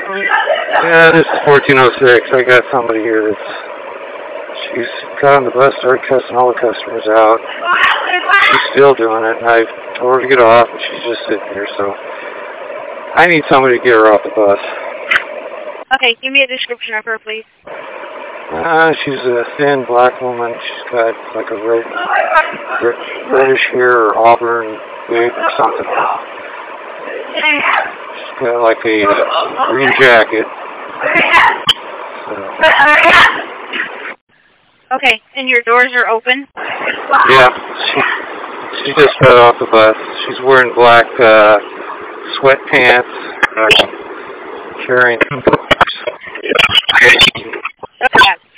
Yeah, this is 1406. I got somebody here she's got on the bus, started cussing all the customers out. She's still doing it, and I told her to get off, and she's just sitting here, so I need somebody to get her off the bus. Okay, give me a description of her, please. She's a thin black woman. She's got like a reddish hair or auburn wig or something. She's got like a green jacket. Okay, and your doors are open? Yeah, she just got off the bus. She's wearing black sweatpants, carrying... Okay.